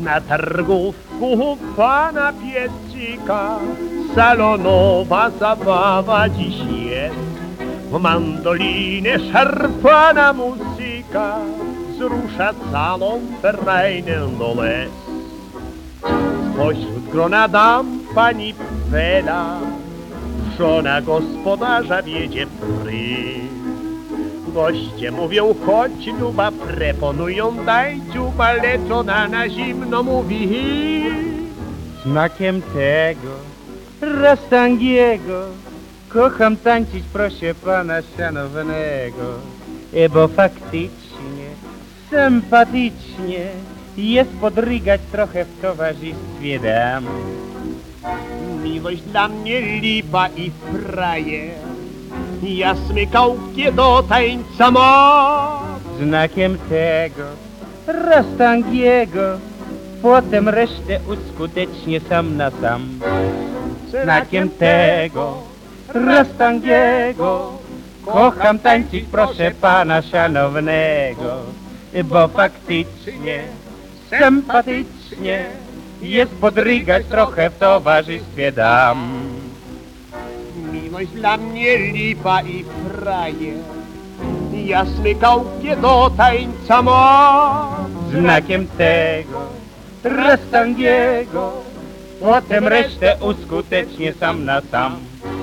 Na targówku pana Piecyka salonowa zabawa dziś jest. W mandolinie szarpana muzyka wzrusza całą ferajnę do łez. Spośród grona dam pani Fela, żona gospodarza wiedzie pry. Goście mówią, chodź luba, preponują, daj dziuba, lecz ona na zimno mówi. Smakiem tego Rastangiego kocham tańczyć, proszę pana szanownego, bo faktycznie, sympatycznie jest podrygać trochę w towarzystwie dam. Miłość dla mnie lipa i frajer, ja smykałkie do tańca moc. Znakiem tego Rastangiego potem resztę uskutecznie sam na sam. Znakiem tego Rastangiego kocham tańczyć, proszę pana szanownego, bo faktycznie, sympatycznie jest podrygać trochę w towarzystwie dam. Miłość dla mnie lipa i frajer, ja smykałkie do tańca moc. Znakiem tego Rastangiego potem resztę uskutecznie sam na sam.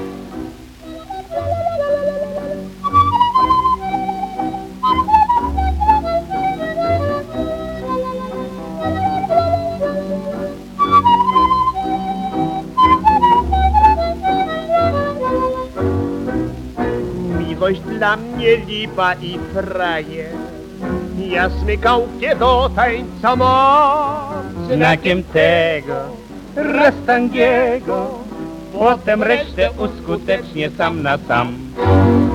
Miłość dla mnie lipa i frajer, ja smykałkie do tańca moc. Znakiem tego Rastangiego potem resztę uskutecznie sam na sam.